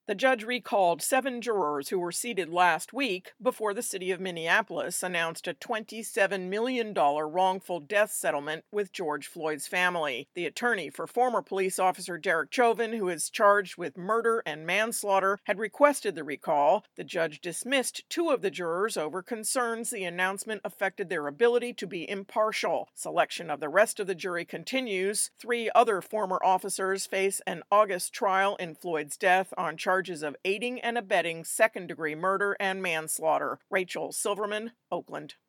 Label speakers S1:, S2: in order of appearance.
S1: The judge recalled 7 jurors who were seated last week before the city of Minneapolis announced a $27 million wrongful death settlement with George Floyd's family. The attorney for former police officer Derek Chauvin, who is charged with murder and manslaughter, had requested the recall. The judge dismissed 2 of the jurors over concerns the announcement affected their ability to be impartial. Selection of the rest of the jury continues. 3 other former officers face an August trial in Floyd's death on charges of aiding and abetting second-degree murder and manslaughter. Rachel Silverman, Oakland.